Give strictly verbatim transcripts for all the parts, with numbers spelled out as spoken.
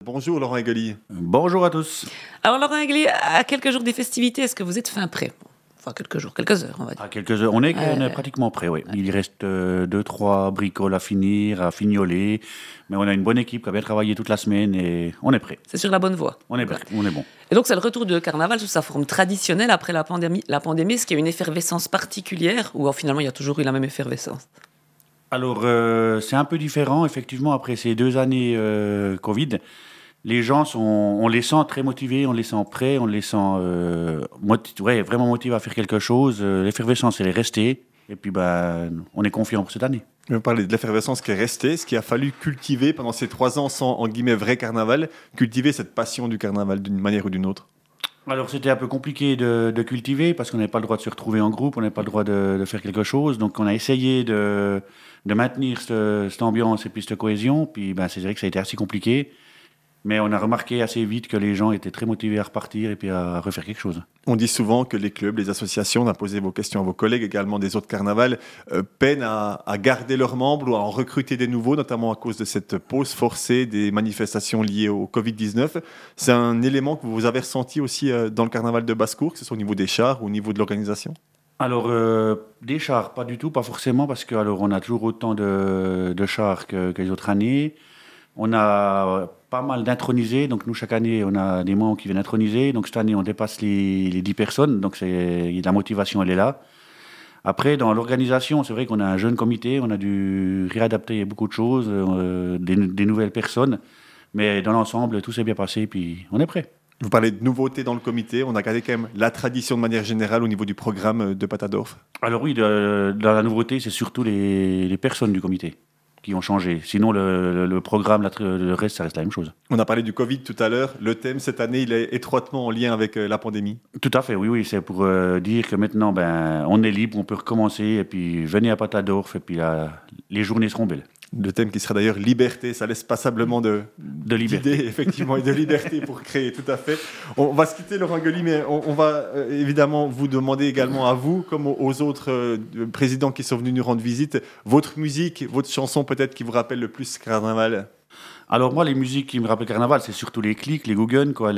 Bonjour Laurent Egoli. Bonjour à tous. Alors Laurent Egoli, à quelques jours des festivités, est-ce que vous êtes fin prêt? Enfin quelques jours, quelques heures on va dire. À quelques heures, on est, Euh, on est pratiquement prêt, oui. Il reste euh, deux, trois bricoles à finir, à fignoler, mais on a une bonne équipe qui a bien travaillé toute la semaine et on est prêt. C'est sur la bonne voie. On est prêt, on est bon. Et donc c'est le retour de carnaval sous sa forme traditionnelle après la pandémie. La pandémie, est-ce qu'il y a une effervescence particulière ou alors, finalement il y a toujours eu la même effervescence? Alors, euh, c'est un peu différent, effectivement, après ces deux années euh, Covid. Les gens, sont, on les sent très motivés, on les sent prêts, on les sent euh, moti- ouais, vraiment motivés à faire quelque chose. Euh, L'effervescence, elle est restée. Et puis, ben, on est confiant pour cette année. Vous parlez de l'effervescence qui est restée, ce qu'il a fallu cultiver pendant ces trois ans sans, en guillemets, vrai carnaval, cultiver cette passion du carnaval d'une manière ou d'une autre. Alors, c'était un peu compliqué de, de cultiver parce qu'on n'avait pas le droit de se retrouver en groupe, on n'avait pas le droit de, de faire quelque chose. Donc, on a essayé de, de maintenir ce- cette ambiance et puis cette cohésion. Puis, ben, c'est vrai que ça a été assez compliqué. Mais on a remarqué assez vite que les gens étaient très motivés à repartir et puis à refaire quelque chose. On dit souvent que les clubs, les associations, on a posé vos questions à vos collègues également des autres carnavals, euh, peinent à, à garder leurs membres ou à en recruter des nouveaux, notamment à cause de cette pause forcée des manifestations liées au covid dix-neuf. C'est un élément que vous avez ressenti aussi euh, dans le carnaval de Basse-Cour, que ce soit au niveau des chars ou au niveau de l'organisation? Alors, euh, des chars, pas du tout, pas forcément, parce que alors, on a toujours autant de, de chars que, que les autres années. On a pas mal d'intronisés, donc nous, chaque année, on a des membres qui viennent introniser. Donc cette année, on dépasse les, les dix personnes, donc c'est, la motivation, elle est là. Après, dans l'organisation, c'est vrai qu'on a un jeune comité, on a dû réadapter beaucoup de choses, euh, des, des nouvelles personnes. Mais dans l'ensemble, tout s'est bien passé, puis on est prêt. Vous parlez de nouveautés dans le comité, on a gardé quand même la tradition de manière générale au niveau du programme de Patadorf. Alors oui, de, dans la nouveauté, c'est surtout les, les personnes du comité qui ont changé. Sinon, le, le, le programme, la, le reste, ça reste la même chose. On a parlé du Covid tout à l'heure. Le thème cette année, il est étroitement en lien avec euh, la pandémie. Tout à fait, oui, oui. C'est pour euh, dire que maintenant, ben, on est libre, on peut recommencer, et puis venez à Patadorf, et puis là, les journées seront belles. Le thème qui sera d'ailleurs liberté, ça laisse passablement de, De liberté. d'idées, effectivement, et de liberté pour créer, tout à fait. On va se quitter, Laurent Egoli, mais on, on va euh, évidemment vous demander également à vous, comme aux, aux autres euh, présidents qui sont venus nous rendre visite, votre musique, votre chanson peut-être qui vous rappelle le plus carnaval. Alors moi, les musiques qui me rappellent Carnaval, c'est surtout les clics, les Guggen, quoi,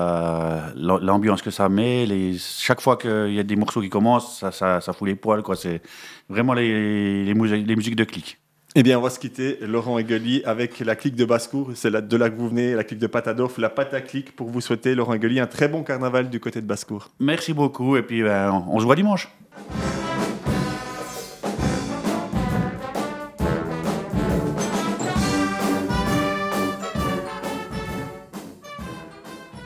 la- l'ambiance que ça met. Les, chaque fois qu'il y a des morceaux qui commencent, ça, ça, ça fout les poils, quoi. C'est vraiment les, les, musiques, les musiques de clics. Eh bien, on va se quitter, Laurent Egoli, avec la clique de Basse-Cour. C'est là, de là que vous venez, la clique de Patadorf, la Pataclique, pour vous souhaiter, Laurent Egoli, un très bon carnaval du côté de Basse-Cour. Merci beaucoup, et puis ben, on, on se voit dimanche.